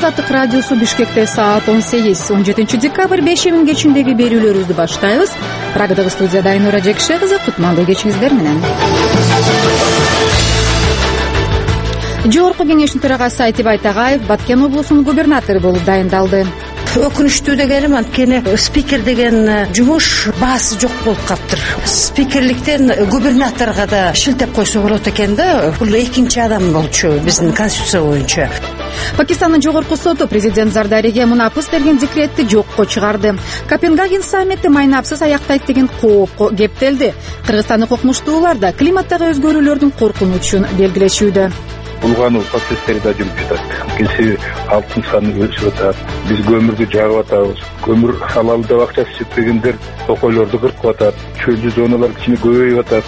Азаттык радиосу Бишкекте саат 18-17 декабрь 5 кечиндеги берүүлөрүбүздү баштайбыз. Прагадагы студияда Айнура Жекше кызы, кутмандуу кечиңиздер менен. Жогорку кеңештин төрагасы Айтип Айтагаев Баткен облусунун губернатору болуп дайындалды. Өкүнүчтүү дегеним анткени спикер деген жумуш баасы жок болуп калыптыр. Спикерликтен губернаторго да шилтеп койсо болот экен да. Бул экинчи адам болчу биздин конституция боюнча. Пакистандын жогорку соту президент Зардариге мунапыс берген декретти жокко чыгарды. Копенгаген саммити майнапсыз аяктайт деген коопко кептелди. Кыргызстандык окумуштуулар да климаттагы өзгөрүүлөрдүн коркунучун белгилешүүдө. Булгануу процесстери да жүрүп жатат. Кесе халктын саны өсүп атат. Биз көмүрдү жагып атабыз. Көмүр алалы деп акчасы жетпегендер токойлорду кыркып атат. Чөлдүү зоналар кичине көбөйүп атат.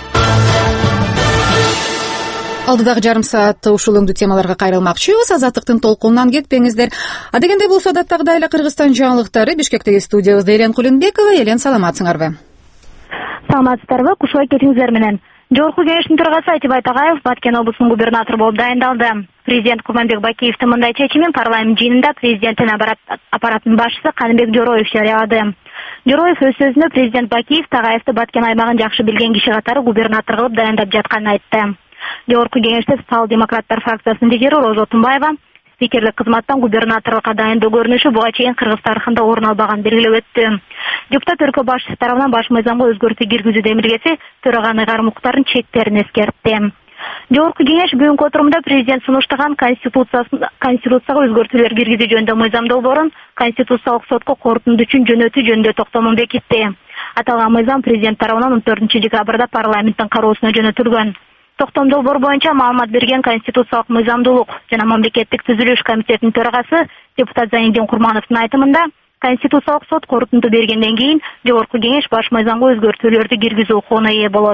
Алдыдагы жарым саатта ушул өңдүү темаларга кайрылмакчыбыз. Азаттыктын толкунунан кетпеңиздер. Адегенде болсо адаттагыдай эле Кыргызстан жаңылыктары Бишкектеги студиябызда Элен Кулунбекова. Элен, саламатсыңарбы? Саламатсыздарбы, кушубай кетиңиздер менен. Жогорку кеңештин төрагасы Айтип Айтагаев Баткен облусунун губернатору болуп дайындалды. Президент Курманбек Бакиевдин мындай чечимин парламент жыйынында президенттин аппаратынын башчысы Каныбек Жороев жарыялады. Жороев өз сөзүндө президент Бакиев Тагаевди Баткен аймагын жакшы билген киши катары губернатор кылып дайындап жатканын айтты. Жогорку кеңеште Социал-демократтар фракциясынын лидери Роза Отунбаева спикерлик кызматтан губернаторлукка дайындоо көрүнүшү буга чейин Кыргыз тарыхында орун албаганын белгилеп өттү. Депутат өлкө башчысы тарабынан баш мыйзамга өзгөртүү киргизүү демилгеси төраганы ыйгарым укуктардын чектерин эскертти. Жогорку кеңеш бүгүнкү отурумда президент сунуштаган конституцияга өзгөртүүлөр киргизүү жөнүндө мыйзам долбоорун Конституциялык сотко корутунду үчүн жөнөтүү жөнүндө токтомун бекитти. Аталган мыйзам президент тарабынан 14 декабрда парламенттин кароосуна жөнөтүлгөн. Токтом долбоор боюнча маалымат берген Конституциялык мыйзамдуулук жана мамлекеттик түзүлүш комитетинин төрагасы депутат Зайниддин Курмановдун айтымында Конституциялык сот корутунду бергенден кийин жогорку кеңеш баш мыйзамга өзгөртүүлөрдү киргизүү укугуна ээ болот.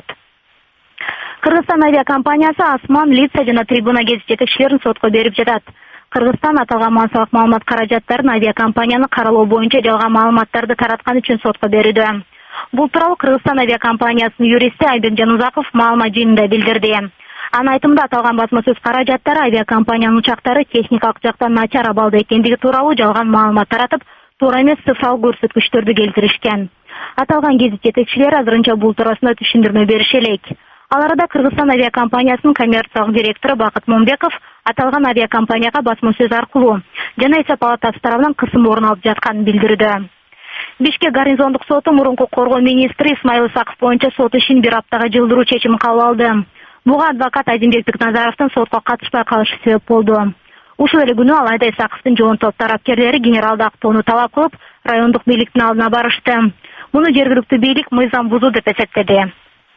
Кыргызстан авиакомпаниясы Асман, Лица жана Трибуна гезит жетекчилерин сотко берип жатат. Кыргызстан аталган массалык маалымат каражаттарын авиакомпаниянын каралоо боюнча жалган маалыматтарды тараткан үчүн сотко берүүдө. Бул тууралуу Кыргызстан авиакомпаниясынын юристи Айбек Жанузаков маалымат жыйынында билдирди. Анын айтымында аталган басма сөз каражаттары авиакомпаниянын учактары техникалык жактан начар абалда экендиги тууралуу жалган маалымат таратып, туура эмес цифралык көрсөткүчтөрдү келтиришкен. Аталган гезит жетекчилери азырынча бул туурасында түшүндүрмө берише элек. Ал арада Кыргызстан авиакомпаниясынын коммерциялык директору Бакыт Момбеков аталган авиакомпанияга басма сөз аркылуу жана эсеп палатасы тарабынан кысым орун алып жатканын билдирүүдө. Бишкек гарнизондук соту мурунку коргоо министри Исмаил Исаков боюнча сот ишин бир аптага жылдыруу чечимин кабыл алды. Буга адвокат Азимбек Бекназаровдун сотко катышпай калышы себеп болду. Ушул эле күнү Алайда Исаковдун жоон топ тарапкерлери генералды актоону талап кылып, райондук бийликтин алдына барышты. Муну жергиликтүү бийлик мыйзам бузуу деп эсептеди.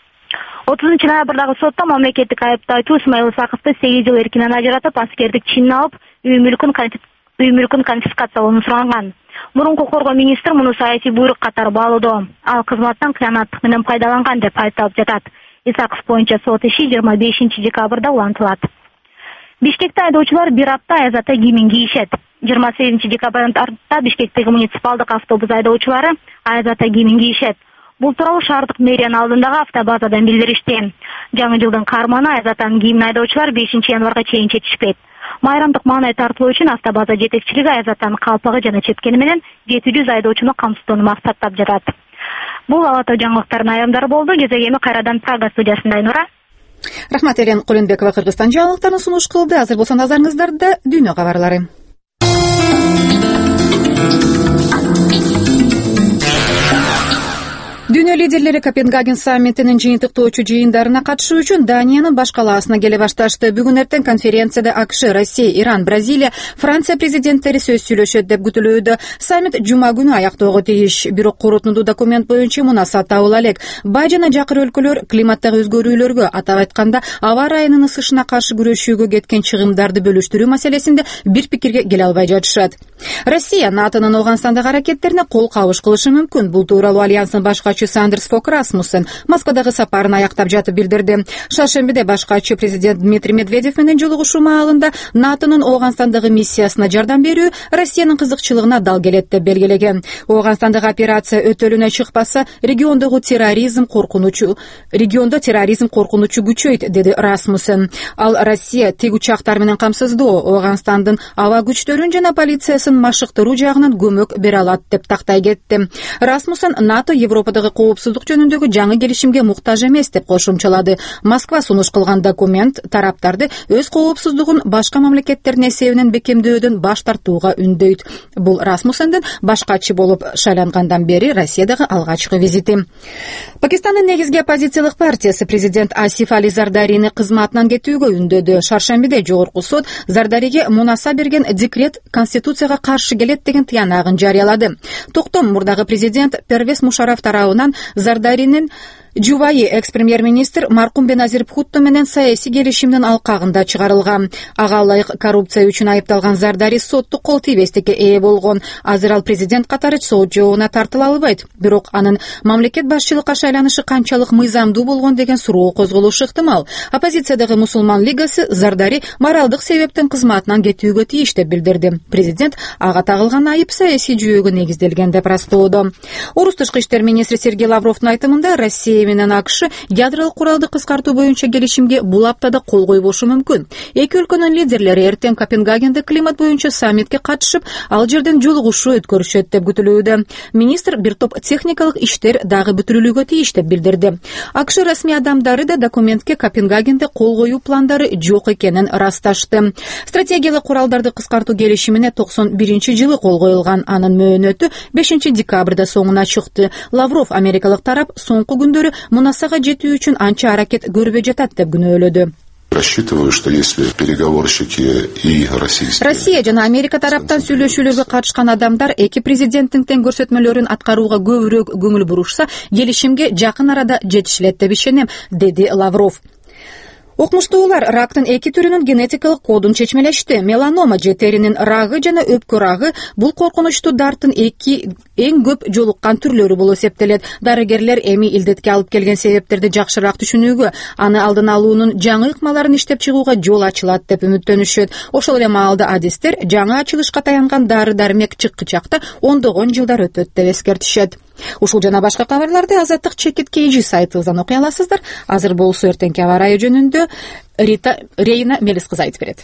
30 ноябрдагы сотто мамлекеттик айыптоочу Исмаил Исаковду 8 жыл эркинен ажыратып, аскердик чинин алып, үй мүлкүн конфискациялоону суранган. Мурунку коргоо министр муну саясий буйрук катары баалоодо. Ал кызматтан кыянаттык менен пайдаланган деп айыпталып жатат. Исаков боюнча сот иши 25 декабрда улантылат. Бишкекте айдоочулар бир апта аяз ата кийимин кийишет. 28 декабрдан тарта Бишкектеги муниципалдык автобус айдоочулары аяз ата кийимин кийишет. Бул тууралуу шаардык мэриянын алдындагы автобазадан билдиришти. Жаңы жылдын карманы аяз атанын кийимин айдоочулар 5 январга чейин чечишпейт. Майрамдык маанай тартылуу үчүн автобаза жетекчилиги аяз атанын калпагы жана чепкени менен 700 айдоочуну камсыздоону максаттап жатат. Бул Ала Тоо жаңылыктарынын аямдары болду. Кезегеми кайрадан Прага студиясында Айнура. Рахмат, Элен Кулунбекова Кыргызстан жаңылыктарын сунуш кылды. Азыр болсо назарыңыздарда дүйнө кабарлары. Дүйнө лидерлери Копенгаген саммитинин жыйынтыктоочу жыйындарына катышуу үчүн Даниянын баш калаасына келе башташты. Бүгүн эртең конференцияда АКШ, Россия, Иран, Бразилия, Франция президенттери сөз сүйлөшөт деп күтүлүүдө. Саммит жума күнү аяктоого тийиш. Бирок корутундуу документ боюнча мунаса табыла элек. Бай жана жакыр өлкөлөр климаттагы өзгөрүүлөргө, атап айтканда, аба ырайынын ысышына каршы күрөшүүгө кеткен чыгымдарды бөлүштүрүү маселесинде бир пикирге келе албай жатышат. Россия НАТОнун Ооганстандагы аракеттерине кол кабыш кылышы мүмкүн. Бул тууралуу альянстын баш катчысы Андерс Фог Расмуссен Москвадагы сапарын аяктап жатып билдирди. Шаршембиде баш катчы президент Дмитрий Медведев менен жолугушуу маалында НАТОнун Ооганстандагы миссиясына жардам берүү Россиянын кызыкчылыгына дал келет деп белгилеген. Ооганстандагы операция өтөлүнө чыкпаса, региондо терроризм коркунучу күчөйт, деди Расмуссен. Ал Россия тик учактар менен камсыздоо, Ооганстандын аба күчтөрүн жана полициясын машыктыруу жагынан көмөк бере алат деп тактай кетти. Расмуссен НАТО Европадагы коопсуздук жөнүндөгү жаңы келишимге муктаж эмес деп кошумчалады. Москва сунуш кылган документ тараптарды өз коопсуздугун башка мамлекеттердин эсебинен бекемдөөдөн баш тартууга үндөйт. Бул Расмуссендин баш катчы болуп шайлангандан бери Россиядагы алгачкы визити. Пакистандын негизги оппозициялык партиясы президент Асиф Али Зардарини кызматынан кетүүгө үндөдү. Шаршембиде жогорку суд Зардариге мунаса берген декрет Конституцияга каршы келет деген тыянагын жарыялады. Токтом мурдагы президент Первес Мушараф тарабынан Зардаринин жубайы экс-премьер-министр маркум Беназир Бхутто менен саясий келишимдин алкагында чыгарылган. Ага ылайык коррупция үчүн айыпталган Зардари соттук кол тийбестикке ээ болгон. Азыр ал президент катары сот жообуна тартыла албайт. Бирок анын мамлекет башчылыкка шайланышы канчалык мыйзамдуу болгон деген суроо козголушу ыктымал. Оппозициядагы Мусулман лигасы Зардари моралдык себептен кызматынан кетүүгө тийиш деп билдирди. Президент ага тагылган айып саясий жүйөгө негизделген деп растоодо. Орус тышкы иштер министри Сергей Лавровдун айтымында Россия менен АКШ ядролук куралды кыскартуу боюнча келишимге бул аптада кол койбошу мүмкүн. Эки өлкөнүн лидерлери эртең Копенгагенде климат боюнча саммитке катышып, ал жерден жолугушуу өткөрүшөт деп күтүлүүдө. Министр бир топ техникалык иштер дагы бүтүрүлүүгө тийиш деп билдирди. АКШ расмий адамдары да документке Копенгагенде кол коюу пландары жок экенин расташты. Стратегиялык куралдарды кыскартуу келишимине 91-жылы кол коюлган. Анын мөөнөтү 5-декабрда соңуна чыкты. Лавров америкалык тарап соңку күндөрү мунасага жетүү үчүн анча аракет көрбөй жатат деп күнөөлөдү. Рассчитываю, что если переговорщики и российские... Россия жана Америка тараптан сүйлөшүүлөргө катышкан адамдар эки президенттин тең көрсөтмөлөрүн аткарууга көбүрөөк көңүл бурушса, келишимге жакын арада жетишилет деп ишенем, деди Лавров. Окмуштуулар рактын эки түрүнүн генетикалык кодун чечмелешти. Меланома же теринин рагы жана өпкө рагы бул коркунучтуу дарттын эң көп жолуккан түрлөрү болуп эсептелет. Дарыгерлер эми илдетке алып келген себептерди жакшыраак түшүнүүгө, аны алдын алуунун жаңы ыкмаларын иштеп чыгууга жол ачылат деп үмүттөнүшөт. Ошол эле маалда адистер жаңы ачылышка таянган дары-дармек чыккычакта ондогон жылдар өтөт деп эскертишет. Ушул жана башка кабарларды Азаттык чекит KG сайтыбыздан окуй аласыздар. Азыр болсо эртеңки аба ырайы жөнүндө Рейна Мелис кызы айтып берет.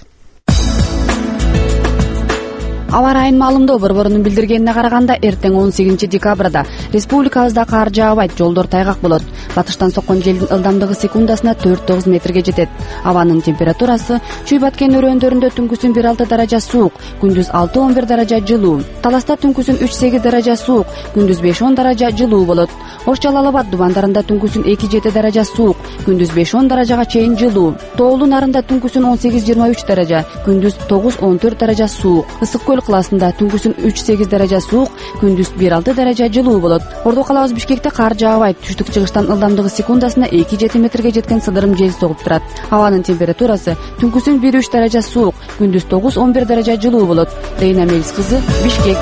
Аба ырайынын маалымдоо борборунун билдиргенине караганда, эртең 18 декабрда республикабызда кар жаабайт, жолдор тайгак болот. Батыштан соккон желдин ылдамдыгы секундасына 4-9 метрге жетет. Абанын температурасы Чүй Баткен өрөөндөрүндө түнкүсүн 1-6 даража суук, күндүз 6-11 даража жылуу. Таласта түнкүсүн 3-8 даража суук, күндүз 5-10 даража жылуу болот. Ош Жалал Абад дубандарында түнкүсүн 2-7 даража суук, күндүз 5-10 даражага чейин жылуу. Тоолуу Нарында түнкүсүн 18-23 даража, күндүз 9-14 даража суук. Ысык Көл классында түнкүсүн 3-8 даража суук, күндүз 1-6 даража жылуу болот. Ордо калабыз Бишкекте кар жаабайт. Түштүк чыгыштан ылдамдыгы секундасына 2-7 метрге жеткен сыдырым жел согуп турат. Абанын температурасы түнкүсүн 1-3 даража суук, күндүз 9-11 даража жылуу болот. Рейна Мелис кызы, Бишкек.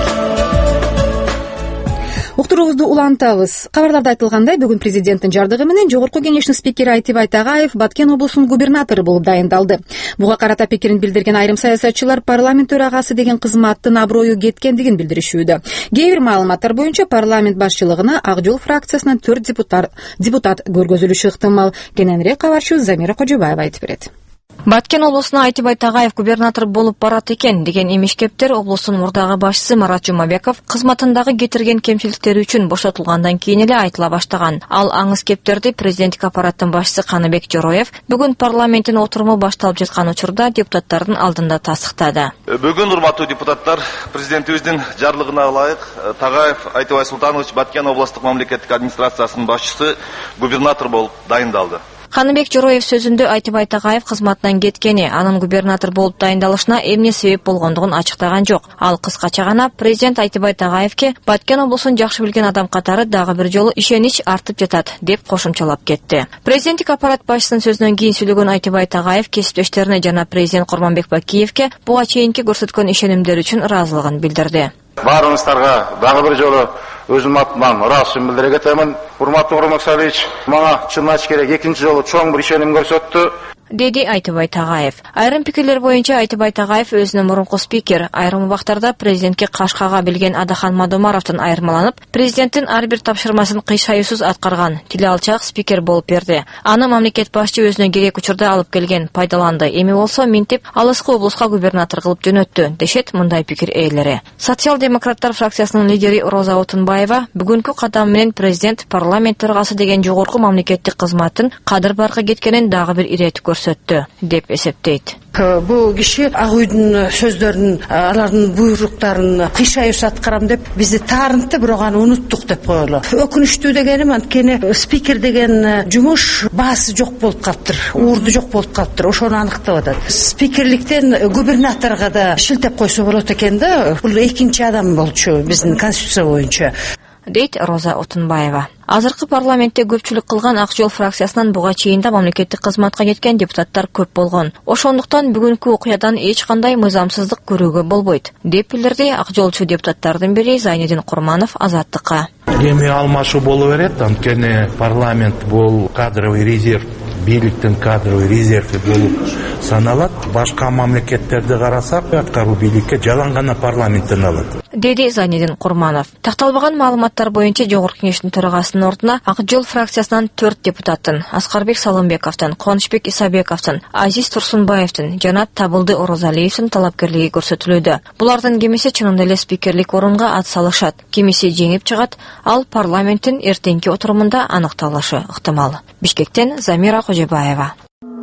Уктуруубузду улантабыз. Кабарларда айтылгандай, бүгүн президенттин жардыгы менен Жогорку Кеңештин спикери Айтибай Тагаев Баткен облусунун губернатору болуп дайындалды. Буга карата пикирин билдирген айрым саясатчылар парламент төрагасы деген кызматтын аброю кеткендигин билдиришүүдө. Кээ бир маалыматтар боюнча парламент башчылыгына Ак Жол фракциясынан 4 депутат көргөзүлүшү ыктымал. Кененирээк кабарчыбыз Замира Кожобаева айтып берет. Баткен облусуна Айтибай Тагаев губернатор болуп барат экен деген эмишкептер облустун мурдагы башчысы Марат Жумабеков кызматындагы кетирген кемчиликтери үчүн бошотулгандан кийин эле айтыла баштаган. Ал аңыз кептерди президенттик аппараттын башчысы Каныбек Жороев бүгүн парламенттин отуруму башталып жаткан учурда депутаттардын алдында тасыктады. Бүгүн урматтуу депутаттар, президентибиздин жарлыгына ылайык Тагаев Айтибай Султанович Баткен облустук мамлекеттик администрациясынын башчысы губернатор болуп дайындалды. Каныбек Жороев сөзүндө Айтыбай Тагаев кызматынан кеткени, анын губернатор болуп дайындалышына эмне себеп болгондугун ачыктаган жок. Ал кыскача гана президент Айтыбай Тагаевке Баткен облусун жакшы билген адам катары дагы бир жолу ишенич артып жатат деп кошумчалап кетти. Президенттик аппарат башчысынын сөзүнөн кийин сүйлөгөн Айтыбай Тагаев кесиптештерине жана президент Курманбек Бакиевке буга чейинки көрсөткөн ишенимдери үчүн ыраазылыгын билдирди. Баарыңыздарга дагы бир жолу өзүм атыман ыраазычылыгымды билдире кетемин. Урматтуу Курманбек Сабирович мага чын айтыш керек, экинчи жолу чоң бир ишеним көрсөттү, деди Айтыбай Тагаев. Айрым пикирлер боюнча Айтыбай Тагаев өзүнүн мурунку спикер, айрым убактарда президентке кашкага билген Адахан Мадомаровдон айырмаланып, президенттин ар бир тапшырмасын кыйшаюусуз аткарган, тили алчак спикер болуп берди. Аны мамлекет башчы өзүнө керек учурда алып келген, пайдаланды. Эми болсо минтип алыскы облуска губернатор кылып жөнөттү, дешет мындай пикир ээлери. Социал-демократтар фракциясынын лидери Роза Отунбаева бүгүнкү кадам менен президент парламент төрагасы деген жогорку мамлекеттик кызматтын кадыр баркы кеткенин дагы бир ирет көрсөттү деп эсептейт. Бул киши Ак үйдүн сөздөрүн, алардын буйруктарын кыйшаюусуз аткарам деп бизди таарынтты, бирок аны унуттук деп коелу. Өкүнүчтүү дегеним анткени спикер деген жумуш баасы жок болуп калыптыр, уурду жок болуп калыптыр. Ошону аныктап атат. Спикерликтен губернаторго да шилтеп койсо болот экен да. Бул экинчи адам болчу биздин конституция боюнча, дейт Роза Отунбаева. Азыркы парламентте көпчүлүк кылган Ак жол фракциясынан буга чейин да мамлекеттик кызматка кеткен депутаттар көп болгон. Ошондуктан бүгүнкү окуядан эч кандай мыйзамсыздык көрүүгө болбойт, деп билдирди Ак жолчу депутаттардын бири Зайнедин Курманов Азаттыкка. Эми алмашуу боло берет, анткени парламент бул кадровый резерв, бийликтин кадровый резерви болуп саналат. Башка мамлекеттерди карасак, аткаруу бийликке жалаң гана парламенттен алат, деди Зайнедин Курманов. Такталбаган маалыматтар боюнча Жогорку кеңештин төрагасынын ордуна Ак жол фракциясынан 4 депутаттын, Аскарбек Салымбековдун, Кубанычбек Исабековдун, Азиз Турсунбаевдин жана Табылды Орозалиевдин талапкерлиги көрсөтүлүүдө. Булардын кимиси чынында эле спикерлик орунга ат салышат, кимиси жеңип чыгат, ал парламенттин эртеңки отурумунда аныкталышы ыктымал. Бишкектен Замира Кожобаева.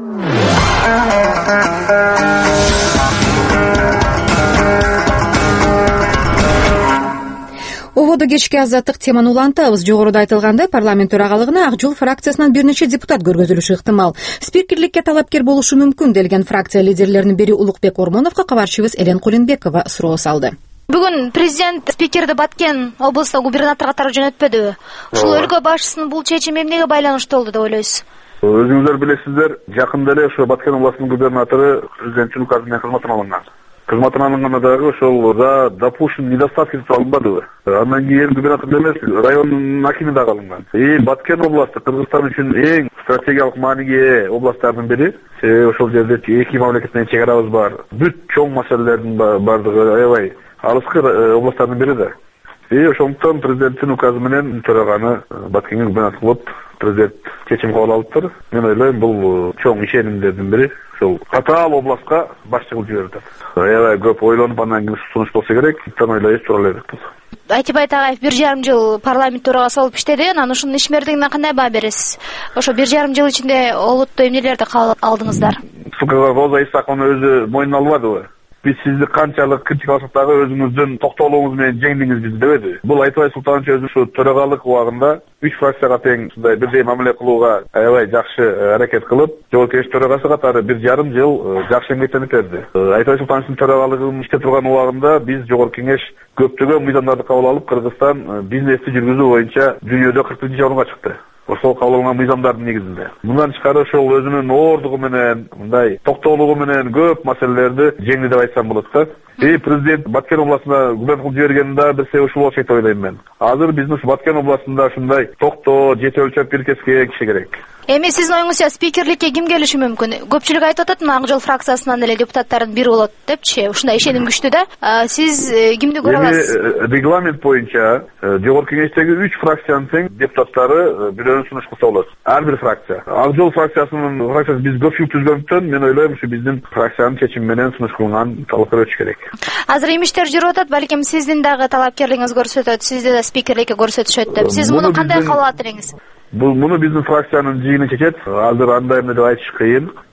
Ободо кечки азаттык теманы улантабыз. Жогоруда айтылгандай, парламент төрагалыгына Ак жол фракциясынан бир нече депутат көргөзүлүшү ыктымал. Спикерликке талапкер болушу мүмкүн делген фракция лидерлеринин бири Улукбек Ормоновго кабарчыбыз Элен Кулинбекова суроо салды. Бүгүн президент спикерди Баткен облустук губернатор катары жөнөтпөдүбү? Ушул өлкө башчысынын бул чечими эмнеге байланыштуу болду деп ойлойсуз? Өзүңүздөр билесиздер, жакында эле ошо Баткен областынын губернатору президенттин указы менен кызматтан алынган. Кызматтан алынганда дагы ошол за допущен недостатки деп алынбадыбы? Андан кийин губернатор эмес, райондун акими дагы алынган. Баткен областы Кыргызстан үчүн эң стратегиялык мааниге ээ областтардын бири. Ошол жерде эки мамлекет менен чек-арабыз бар. Бүт чоң маселелердин бардыгы аябай алыскы областтардын бири да. Ошондуктан президенттин указы менен төраганы Баткенге губернатор кылып президент чечим кабыл алыптыр. Мен ойлойм, бул чоң ишенимдердин бири. Ошол катаал областка башчы кылып жиберди. Аябай көп ойлонуп андан кийин сунуш болсо керек. Тан ойлойбуз, туура эле бул. Айтыбай Тагаев 1,5 жыл парламент төрагасы болуп иштеди. Анан ушунун ишмердигине кандай баа бересиз? Ошо 1,5 жыл ичинде олуттуу эмнелерди алдыңыздар? Роза Исаковна өзү мойнуна албадыбы? Биз сизди канчалык критикаласак дагы өзүңүздүн токтоолугуңуз менен жеңдиңиз бизди дебеди. Бул Айтыбай Султанович өзү ушу төрагалык убагында 3 фракцияга тең ушундай бирдей мамиле кылууга аябай жакшы аракет кылып, Жогорку Кеңеш төрагасы катары 1,5 жыл жакшы эмгектенип берди. Айтыбай Султановичтин төрагалыгын иштеп турган убагында биз Жогорку Кеңеш көптөгөн мыйзамдарды кабыл алып, Кыргызстан бизнести жүргүзүү боюнча дүйнөдө 41-чи орунга чыкты. Ошол кабыл алынган мыйзамдардын негизинде. Мындан тышкары ошол өзүнүн оордугу менен, мындай токтоолугу менен көп маселелерди жеңди деп айтсам болот да. Президент Баткен областына губернатор кылып жибергенде бир себеп ушул болчу деп ойлойм мен. Азыр биздин Баткен областында ушундай токтоо, жете өлчөп бир кеске киши керек. Эми сиздин оюңузча спикерликке ким келиши мүмкүн? Көпчүлүк айтып атат, Ак жол фракциясынан эле депутаттардын бири болот депчи. Ушундай ишеним күчтүү да. Сиз кимди көрө аласыз? Регламент боюнча Жогорку Кеңештеги 3 фракциянын тең депутаттары бирөөнү сунуш кылса болот. Ар бир фракция. Ак жол фракциясынын биз көпчүлүк түзгөндүктөн мен ойлойм, ушу биздин фракциянын чечими менен сунуш кылынган талапкер өтүш керек. Азыр имиштер жүрүп атат, балким сиздин дагы талапкерлигиңиз көрсөтөт, сизди да спикерликке көрсөтүшөт деп. Сиз муну кандай кабыл алат элеңиз? Муну биздин фракциянын жыйыны чечет. Азыр андай эмне деп айтыш кыйын.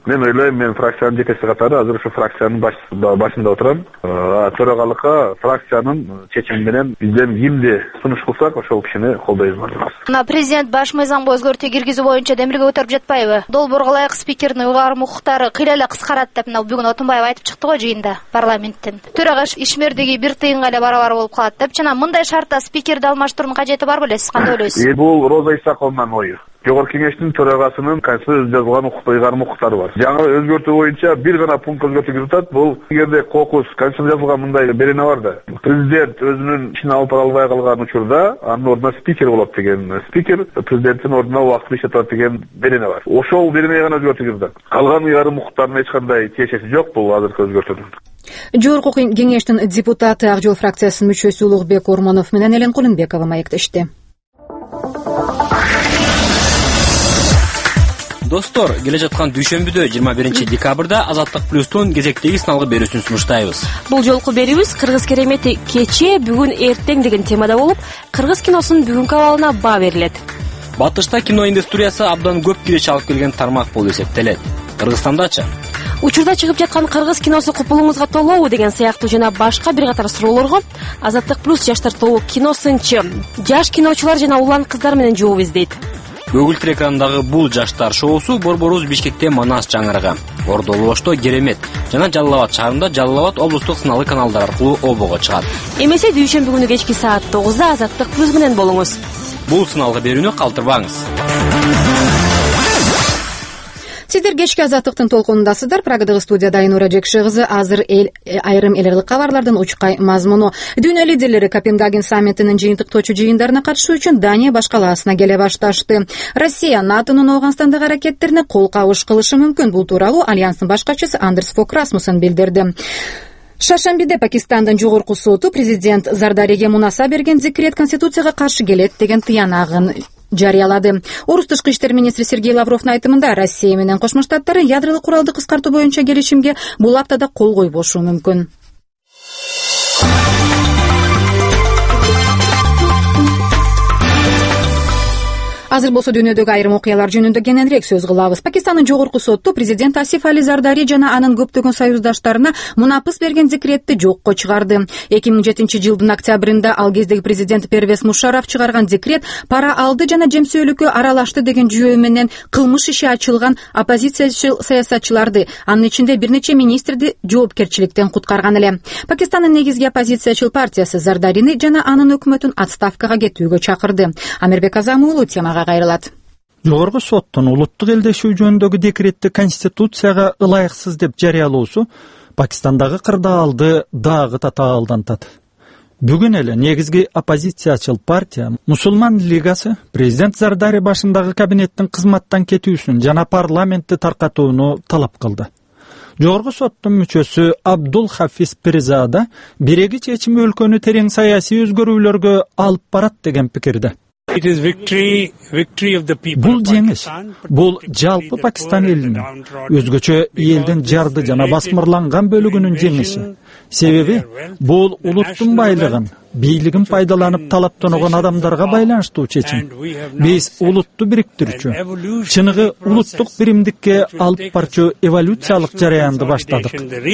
Мен ойлойм, мен фракциянын жетекчиси катары азыр ушу фракциянын башында отурам. Төрагалыкка фракциянын чечими менен бизден кимди сунуш кылсак, ошол кишини колдойбуз баардыгыбыз. Мына президент баш мыйзамга өзгөртүү киргизүү боюнча демилге көтөрүп жатпайбы? Долбоорго ылайык спикердин уйгарым укуктары кыйла эле кыскарат деп мына бүгүн Отунбаев айтып чыкты го жыйында парламенттен. Төрага ишмердиги 1 тыйынга эле барабар болуп калат деп. Жана мындай шартта спикерди алмаштыруунун кажети бар беле, сиз кандай ойлойсуз? Бул Роза Исаковнун ою. Жогорку кеңештин төрагасынын Конституцияда жазылган уйгарым укуктары бар. Жаңы өзгөртүү боюнча бир гана пункт өзгөртүү жатат. Бул эгерде кокус Конституцияда жазылган мындай берене бар да. Президент өзүнүн ишин алып бара албай калган учурда анын ордуна спикер болот деген. Спикер президенттин ордуна убактылуу иштетет деген берене бар. Ошол беренеге гана өзгөртүү жатат. Калган уйгарым укуктарына эч кандай тиешеси жок бул азыркы өзгөртүүнүн. Жогорку кеңештин депутаты Ак Жол фракциясынын мүчөсү Улукбек Ормонов менен Элен Кулунбекова маектешти. Достор, келе жаткан дүйшөмбүдө 21 декабрда Азаттык плюстун кезектеги сыналгы берүүсүн сунуштайбыз. Бул жолку берүүбүз Кыргыз керемети кече, бүгүн, эртең деген темада болуп, кыргыз киносунун бүгүнкү абалына баа берилет. Батышта кино индустриясы абдан көп киреше алып келген тармак болуп эсептелет. Кыргызстандачы? Учурда чыгып жаткан кыргыз киносу купулуңузга толобу деген сыяктуу жана башка бир катар суроолорго Азаттык плюс жаштар тобу киносынчы, жаш киночулар жана улан кыздар менен жооп издейт. Көгүлтүр экранындагы бул жаштар шоусу Борборубуз Бишкекте Манас жаңырыгы, Ордолу Ошто Керемет жана Жалал Абад шаарында Жалал Абад облустук сыналгы каналдар аркылуу обого чыгат. Эмесе дүйшөмбү күнү кечки саат 9-да Азаттык плюс менен болуңуз. Бул сыналгы берүүнү калтырбаңыз. Сиздер кечки Азаттыктын толкунундасыздар. Прагадагы студияда Айнура Жекши кызы. Азыр айрым элерлик кабарлардын учкай мазмуну. Дүйнө лидерлери Копенгаген саммитинин жыйынтыктоочу жыйындарына катышуу үчүн Дания башкаласына келе башташты. Россия НАТОнун Ооганстандагы аракеттерине кол кабыш кылышы мүмкүн. Бул тууралуу альянстын башкачысы Андерс Фок Расмуссен билдирди. Шаршембиде Пакистандын жогорку соту президент Зардариге мунаса берген декрет Конституцияга каршы келет деген тыянагын жарыялады. Орус тышкы иштер министри Сергей Лавровдун айтымында Россия менен Кошмо Штаттары ядролук куралды кыскартуу боюнча келишимге бул аптада кол койбошу мүмкүн. Азыр болсо дүйнөдөгү айрым окуялар жөнүндө кененирээк сөз кылабыз. Пакистандын жогорку соту президент Асиф Али Зардари жана анын көптөгөн союздаштарына мунапыс берген декретти жокко чыгарды. 2007-жылдын октябрында ал кездеги президент Первез Мушарраф чыгарган декрет пара алды жана жемсөөлүккө аралашты деген жүйө менен кылмыш иши ачылган оппозициячыл саясатчыларды, анын ичинде бир нече министрди жоопкерчиликтен куткарган эле. Пакистандын негизги оппозициячыл партиясы Зардарини жана анын өкмөтүн отставкага кетүүгө чакырды. Амирбек Азамы уулу темага кайрылат. Жогорку соттун улуттук элдешүү жөнүндөгү декретти Конституцияга ылайыксыз деп жарыялоосу Пакистандагы кырдаалды дагы татаалдантат. Бүгүн эле негизги оппозициячыл партия Мусулман лигасы президент Зардари башындагы кабинеттин кызматтан кетүүсүн жана парламентти таркатууну талап кылды. Жогорку соттун мүчөсү Абдул Хафиз Пирзада биреги чечими өлкөнү терең саясий өзгөрүүлөргө алып барат деген пикирде. Бул жеңиш, бул жалпы Пакистан элинин, өзгөчө элдин жарды жана басмырланган бөлүгүнүн жеңиши. Себеби бул улуттун байлыгын, бийлигин пайдаланып талаптанган адамдарга байланыштуу чечим. Биз улутту бириктирүүчү, чыныгы улуттук биримдикке алып барчу эволюциялык жараянды баштадык,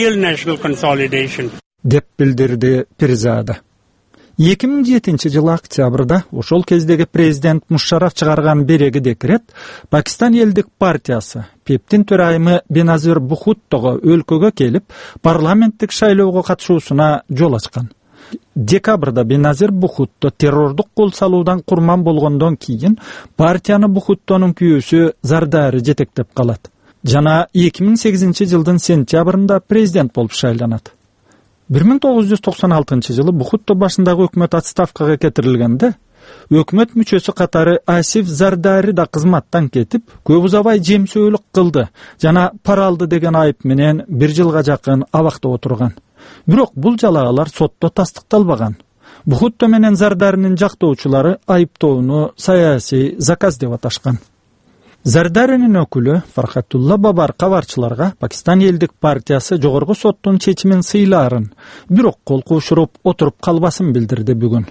деп билдирди Пирзада. 2007-жылы октябрда ошол кездеги президент Мушарраф чыгарган береги декрет Пакистан элдик партиясы ПЕПтин төрайымы Беназир Бхуттого өлкөгө келип парламенттик шайлоого катышуусуна жол ачкан. Декабрда Беназир Бхутто террордук кол салуудан курман болгондон кийин партияны Бхуттонун күйөөсү Зардари жетектеп калат жана 2008-жылдын сентябрында президент болуп шайланат. 1996-жылы Бхутто башындагы өкмөт отставкага кетирилгенде, өкмөт мүчөсү катары Асиф Зардари да кызматтан кетип, көп узабай жемсөөлүк кылды жана пара алды деген айып менен 1 жылга жакын абакта отурган. Бирок бул жалаалар сотто тастыкталбаган. Бхутто менен Зардаринин жактоочулары айыптоону саясий заказ деп аташкан. Зардаринин өкүлү Фархатулла Бабар кабарчыларга Пакистан элдик партиясы жогорку соттун чечимин сыйлаарын, бирок кол кошуруп отуруп калбасын билдирди бүгүн.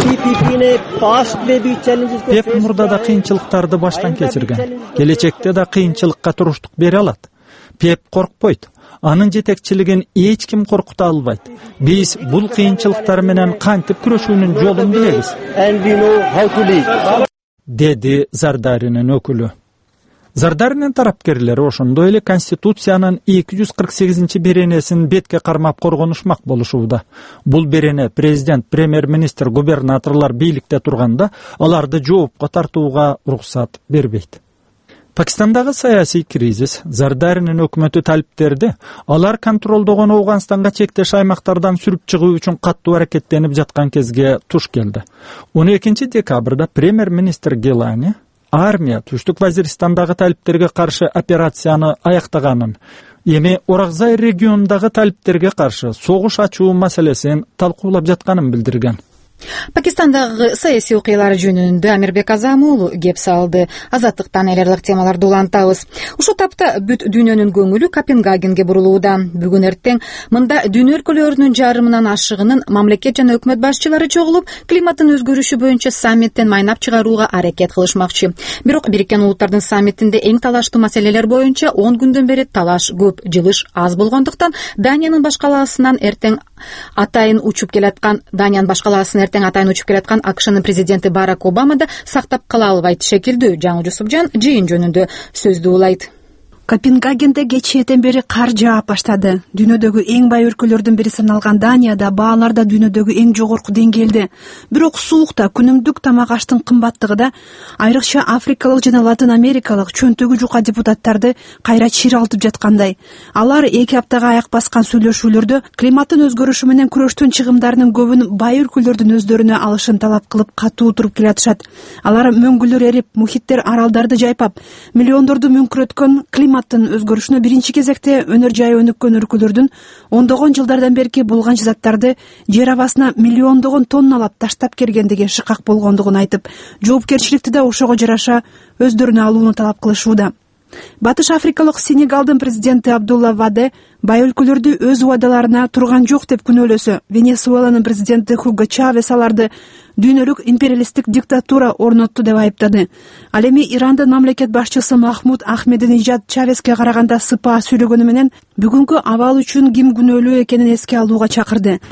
ПЕП мурда да кыйынчылыктарды баштан кечирген, келечекте да кыйынчылыкка туруштук бере алат. ПЕП коркпойт. Анын жетекчилигин эч ким коркута албайт. Биз бул кыйынчылыктар менен кантип күрөшүүнүн жолун билебиз, деди Зардаринин өкүлү. Зардаринин тарапкерлери ошондой эле Конституциянын 248-беренесин бетке кармап коргонушмак болушууда. Бул берене президент, премьер-министр, губернаторлор бийликте турганда аларды жоопко тартууга уруксат бербейт. Пакистандагы саясий кризис Зардаринин өкмөтү талиптерди алар контролдогон Ооганстанга чектеш аймактардан сүрүп чыгуу үчүн каттуу аракеттенип жаткан кезге туш келди. 12 декабрда премьер-министр Гилани армия Түштүк Вазиристандагы талиптерге каршы операцияны аяктаганын, эми Оракзай регионундагы талиптерге каршы согуш ачуу маселесин талкуулап жатканын билдирген. Пакистандагы саясий окуялар жөнүндө Амирбек Азам уулу кеп салды. Азаттыктан элерлик темаларды улантабыз. Ушул тапта бүт дүйнөнүн көңүлү Копенгагенге бурулууда. Бүгүн эртең мында дүйнө өлкөлөрүнүн жарымынан ашыгынын мамлекет жана өкмөт башчылары чогулуп, климаттын өзгөрүшү боюнча саммиттен майнап чыгарууга аракет кылышмакчы. Бирок Бириккен Улуттардын саммитинде эң талаштуу маселелер боюнча 10 күндөн бери талаш көп, жылыш аз болгондуктан Даниянын баш калаасынан эртең атайын учуп келаткан АКШнын президенти Барак Обама да сактап кала албайт шекилдүү. Жаңыл Жусупжан жыйын жөнүндө сөздү улайт. Копенгагенде кечээден бери кар жаап баштады. Дүйнөдөгү эң бай өлкөлөрдүн бири саналган Данияда баалар да дүйнөдөгү эң жогорку деңгээлде. Бирок суукта, күнүмдүк тамак аштын кымбаттыгы да айрыкча африкалык жана латын америкалык чөнтөгү жука депутаттарды кайра чиралтып жаткандай. Алар 2 аптага аяк баскан сүйлөшүүлөрдө климаттын өзгөрүшү менен күрөштүн чыгымдарынын көбүн бай өлкөлөрдүн өздөрүнө алышын талап кылып катуу туруп келатышат. Алар мөңгүлөр эрип, мухиттер аралдарды жайпап, миллиондорду мүңкүрөткөн климаттын өзгөрүшүнө биринчи кезекте өнөр жайы өнүккөн өлкөлөрдүн ондогон жылдардан берки булганч заттарды жер абасына миллиондогон тонналап таштап келгендиги шыкак болгондугун айтып, жоопкерчиликти да ошого жараша өздөрүнө алууну талап кылышууда. Батыш Африкалык Сенегалдын президенти Абдулла Ваде бай өлкөлөрдү өз убадаларына турган жок деп күнөөлөсө, Венесуэланын президенти Хуго Чавес аларды дүйнөлүк империалисттик диктатура орнотту деп айыптады. Ал эми Ирандын мамлекет башчысы Махмуд Ахмединежад Чавеске караганда сыпаа сүйлөгөнү менен бүгүнкү абал үчүн ким күнөөлүү экенин эске алууга чакырды.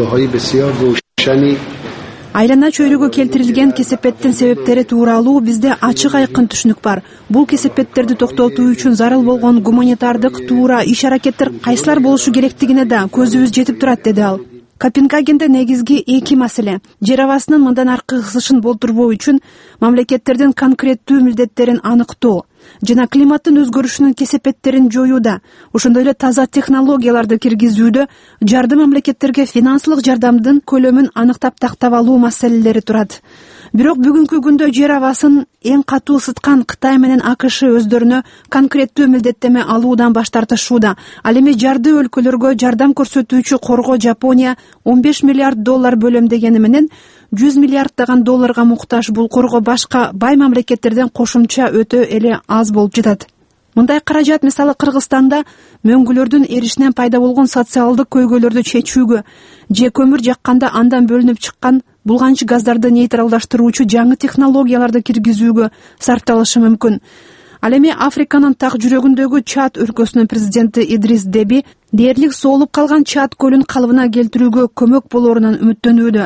Айлана чөйрөгө келтирилген кесепеттин себептери тууралуу бизде ачык айкын түшүнүк бар. Бул кесепеттерди токтотуу үчүн зарыл болгон гуманитардык туура иш-аракеттер кайсылар болушу керектигине да көзүбүз жетип турат, деди ал. Копенгагенде негизги 2 маселе: жер абасынын мындан аркы ысышын болтурбоо үчүн мамлекеттердин конкреттүү милдеттерин аныктоо жана климаттын өзгөрүшүнүн кесепеттерин жоюуда, ошондой эле таза технологияларды киргизүүдө жардым мамлекеттерге финансылык жардамдын көлөмүн аныктап тактап алуу маселелери турат. Бирок бүгүнкү күндө жер абасын эң катуу ысыткан Кытай менен АКШ өздөрүнө конкреттүү милдеттеме алуудан баш тартышууда. Ал эми жарды өлкөлөргө жардам көрсөтүүчү корго Жапония $15 миллиард бөлөмдөгени менен $100 миллиарддаган долларга муктаж. Бул корго башка бай мамлекеттерден кошумча өтө эле аз болуп жатат. Мындай каражат мисалы Кыргызстанда мөңгүлөрдүн эришинен пайда болгон социалдык көйгөйлөрдү чечүүгө же көмүр жакканда андан бөлүнүп чыккан булганч газдарды нейтралдаштыруучу жаңы технологияларды киргизүүгө сарпталышы мүмкүн. Ал эми Африканын так жүрөгүндөгү Чад өлкөсүнүн президенти Идрис Деби дээрлик соолуп калган Чад көлүн калыбына келтирүүгө көмөк болоорунан үмүттөнүүдө.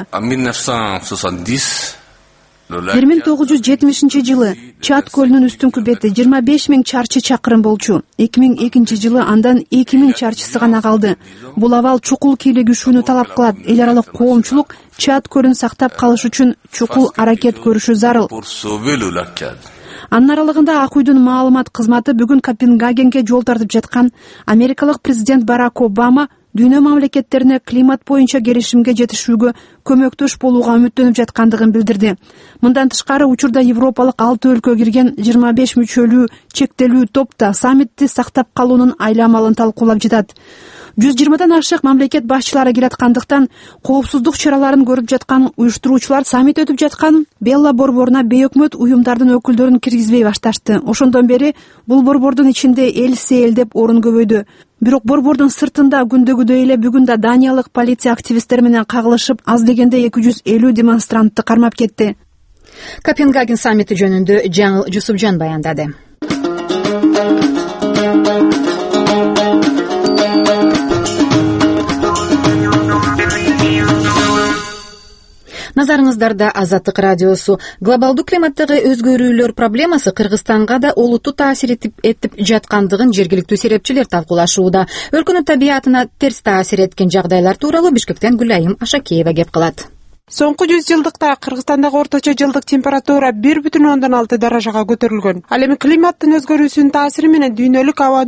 1970-жылы Чад көлүнүн үстүңкү бети 25 000 чарчы чакырым болчу. 2002-жылы андан 2 000 чарчысы гана калды. Бул абал чукул кийлигишүүнү талап кылат. Эл аралык коомчулук Чад көлүн сактап калыш үчүн чукул аракет көрүшү зарыл. Анын аралыгында Ак үйдүн маалымат кызматы бүгүн Копенгагенге жол тартып жаткан америкалык президент Барак Обама дүйнө мамлекеттерине климат боюнча келишимге жетишүүгө көмөктөш болууга үмүттөнүп жаткандыгын билдирди. Мындан тышкары учурда европалык 6 өлкө кирген 25 мүчөлүү чектелүү топ да саммитти сактап калуунун айламалын талкуулап жатат. 120дан ашык мамлекет башчылары келаткандыктан коопсуздук чараларын көрүп жаткан уюштуруучулар саммит өтүп жаткан Белла борборуна бейөкмөт уюмдардын өкүлдөрүн киргизбей башташты. Ошондон бери бул борбордун ичинде эл-деп орун көбөйдү. Бирок борбордун сыртында күндөгүдөй эле бүгүн да даниялык полиция активисттер менен кагылышып, аз дегенде 250 демонстрантты кармап кетти. Копенгаген саммити жөнүндө Жаңыл Жусупжан баяндады. Назарыңыздарда Азаттык радиосу. Глобалдуу климаттагы өзгөрүүлөр проблемасы Кыргызстанга да олуттуу таасир этип жаткандыгын жергиликтүү серепчилер талкуулашууда. Өлкөнүн табиятына терс таасир эткен жагдайлар тууралуу Бишкектен Гүлайым Ашакеева кеп калат. Соңку 100 жылдыкта Кыргызстандагы орточо жылдык температура 1,6 даражага көтөрүлгөн. Ал эми климаттын өзгөрүүсүнүн таасири менен дүйнөлүк аба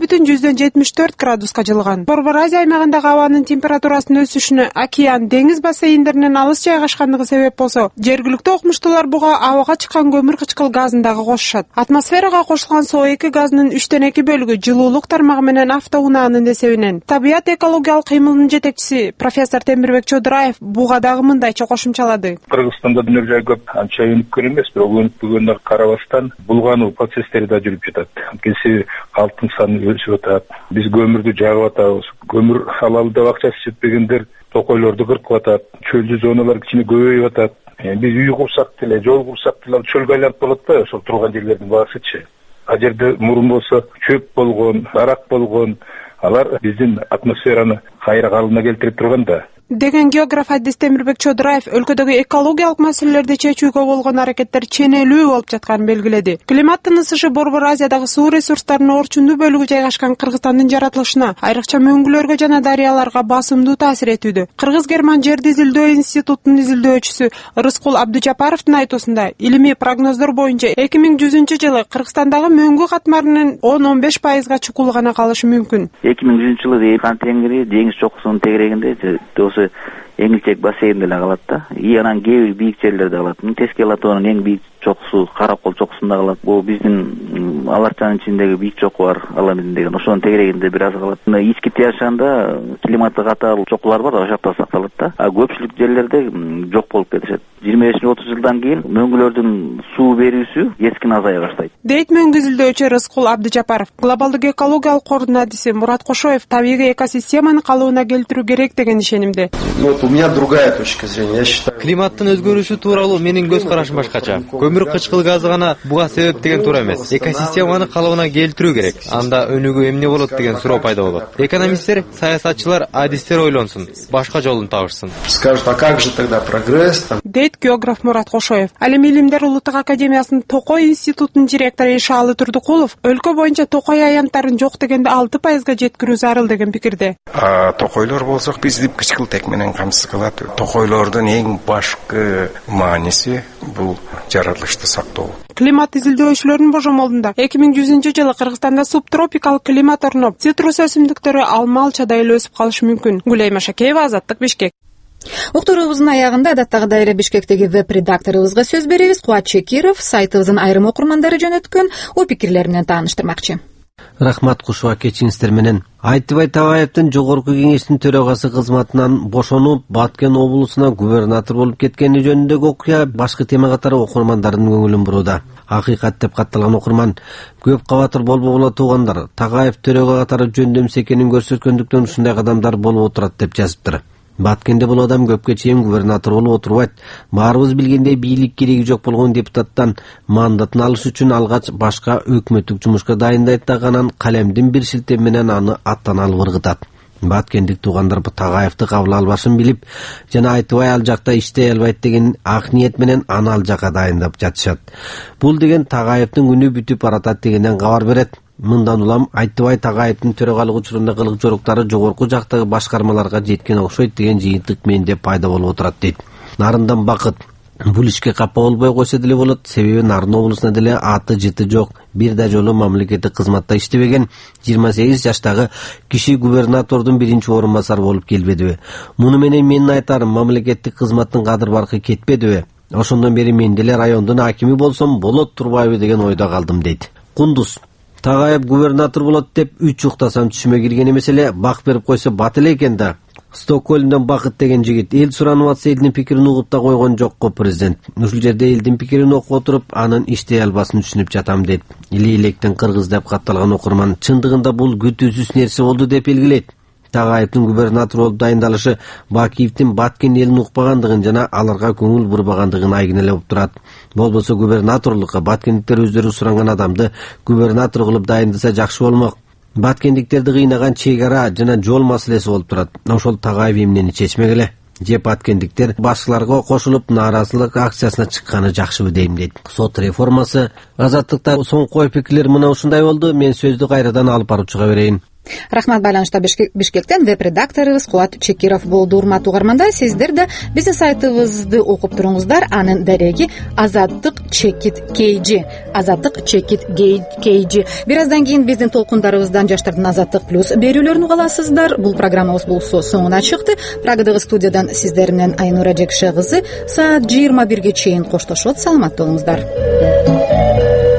0,74 градуска жылган. Борбор Азия аймагындагы абанын температурасынын өсүшүнө океан, деңиз бассейндеринин алыс жайгашкандыгы себеп болсо, жергиликтүү окумуштуулар буга абага чыккан көмүр кычкыл газын дагы кошушат. Атмосферага кошулган СО2 газынын 3/2 бөлүгү жылуулук тармагы менен автоунаанын эсебинен. Табият экологиялык кыймылынын жетекчиси профессор Темирбек Чодураев буга дагы мындай кошумчалады. Кыргызстанда дүйнө жай көп анча өнүккөн эмес, бирок өнүкпөгөнүнө карабастан булгануу процесстери да жүрүп жатат. Себеби калктын саны өсүп атат. Биз көмүрдү жагып атабыз. Көмүр алалы деп акчасы жетпегендер токойлорду кыркып атат. Чөлдүү зоналар кичине көбөйүп атат. Биз үй курсак деле, жол курсак деле чөлгө айланып калат да, ошол турган жерлердин баасычы. А жерде мурун болсо чөп болгон, арак болгон, алар биздин атмосфераны кайра калыбына келтирип турган да. Деген географ Адис Темирбек Чодураев өлкөдөгү экологиялык маселелерди чечүүгө болгон аракеттер ченелүү болуп жатканын белгиледи. Климаттын ысышы Борбор Азиядагы суу ресурстарынын орчундуу бөлүгү жайгашкан Кыргызстандын жаратылышына, айрыкча мөңгүлөргө жана дарыяларга басымдуу таасир этүүдө. Кыргыз-Герман жерди изилдөө институтунун изилдөөчүсү Рыскул Абдыжапаровдун айтуусунда, илимий прогноздор боюнча 2100 жылы Кыргызстандагы мөңгү катмарынын 10-15% чукулу гана калышы мүмкүн. 2100 жылы Кан теңири деңиз чокусунун тегерегинде эңилчек бассейн деле калат да. Анан кээ бир бийик жерлерде калат. Тескел атоонун эң бийик чокусу Каракол чокусунда калат. Бул биздин Аларчанын ичиндеги бийик чоку бар, Аламин деген. Ошонун тегерегинде бир аз калат. Ички Тянь-Шанда климаты катаал чокулар бар, ошол жакта сакталат да. А көпчүлүк жерлерде жок болуп кетишет. 25-30 жылдан кийин мөңгүлөрдүн суу берүүсү кескин азая баштайт. Дейт мөңгү изилдөөчү Рыскул Абдыжапаров. Глобалдык экологиялык кордун адиси Мурат Кошоев табигый экосистеманы калыбына келтирүү керек деген ишенимде. У меня другая точка зрения. Я считаю, климаттын өзгөрүшү тууралуу менин көз карашым башкача. Көмүр кычкыл газы гана буга себеп деген туура эмес. Экосистеманы калыбына келтирүү керек. Анда өнүгүү эмне болот деген суроо пайда болот. Экономисттер, саясатчылар, адистер ойлонсун, башка жолун табышсын. Скажут, а как же тогда прогресс? Дейт географ Мурат Кошоев. Ал эми Илимдер улуттук академиясынын Токой институтунун директору Ишалы Турдукулов өлкө боюнча токой аянттарын жок дегенде 6%га жеткирүү зарыл деген пикирде. Токойлор болсок биз кычкыл тек менен камсыз кылат. Токойлордун эң башкы мааниси бул жаратылышты сактоо. Климат изилдөөчүлөрүнүн божомолунда 2100 жылы Кыргызстанда субтропикалык климат орноп, цитрус өсүмдүктөрү алма-алчадай эле өсүп калышы мүмкүн. Гүлайым Ашакеева, Азаттык, Бишкек. Уктуруубуздун аягында адаттагыдай эле Бишкектеги веб-редакторубузга сөз беребиз. Кубат Чекиров сайтыбыздын айрым окурмандары жөнөткөн ой пикирлери менен тааныштырмакчы. Рахмат, кушуа кечиңиздер менен. Айтыбай Тагаевдин жогорку кеңештин төрагасы кызматынан бошонуп, Баткен облусуна губернатор болуп кеткени жөнүндөгү окуя башкы тема катары окурмандардын көңүлүн бурууда. Акыйкат деп катталган окурман көп кабатыр болбогула туугандар, Тагаев төрага катары жөндөмсү экенин көрсөткөндүктөн ушундай кадамдар болуп отурат деп жазыптыр. Баткенде бул адам көпкө чейин губернатор болуп отурбайт. Баарыбыз билгендей бийлик кереги жок болгон депутаттан мандатын алыш үчүн алгач башка өкмөттүк жумушка дайындайт да анан калемдин бир шилтем менен аны аттан алып ыргытат. Баткендик туугандар Тагаевди кабыл албашын билип жана Айтыбай ал жакта иштей албайт деген ак ниет менен аны ал жака дайындап жатышат. Бул деген Тагаевдин күнү бүтүп баратат дегенден кабар берет. Мындан улам Айтыбай Тагаевдин төрагалык учурунда кылык жоруктары жогорку жактагы башкармаларга жеткен окшойт деген жыйынтык менде пайда болуп отурат дейт. Нарындан Бакыт бул ишке капа болбой койсо деле болот, себеби Нарын облусуна деле аты жыты жок, бир да жолу мамлекеттик кызматта иштебеген 28 жаштагы киши губернатордун биринчи орун басары болуп келбедиби? Муну менен менин айтарым, мамлекеттик кызматтын кадыр баркы кетпедиби? Ошондон бери мен деле райондун акими болсом болот турбайбы деген ойдо калдым дейт. Кундуз Тагаев губернатор болот деп 3 уктасам түшүмө кирген эмес эле, бак берип койсо бат эле экен да. Стокгольмдон Бакыт деген жигит эл суранып атса элдин пикирин угуп да койгон жокко президент. Ушул жерде элдин пикирин окуп отуруп, анын иштей албасын түшүнүп жатам дейт. Или электен кыргыз деп катталган окурман чындыгында бул күтүүсүз нерсе болду деп белгилейт. Тагаевдин губернатор болуп дайындалышы Бакиевдин Баткен элин укпагандыгын жана аларга көңүл бурбагандыгын айгинелеп турат. Болбосо губернаторлукка баткендиктер өздөрү суранган адамды губернатор кылып дайындаса жакшы болмок. Баткендиктерди кыйнаган чек ара жана жол маселеси болуп турат. Ошол Тагаев эмнени чечмек эле? же баткендиктер башчыларга кошулуп нааразылык акциясына чыкканы жакшыбы дейм дейт. Сот реформасы Азаттыкта соңку ой пикирлер мына ушундай болду. Мен сөздү кайрадан алып баруучуга берейин. Рахмат. Байланышта Бишкектен веб-редакторыбыз Кубат Чекиров болду. Урматтуу угармандар, сиздер да биздин сайтыбызды окуп туруңуздар. Анын дареги Азаттык Чекит KG. Азаттык Чекит KG. Бир аздан кийин биздин толкундарыбыздан жаштардын Азаттык плюс берүүлөрүн уга аласыздар. Бул программабыз болсо соңуна чыкты. Прагадагы студиядан сиздер менен Айнура Жекше кызы саат 21-ге чейин коштошот. Саламатта болуңуздар.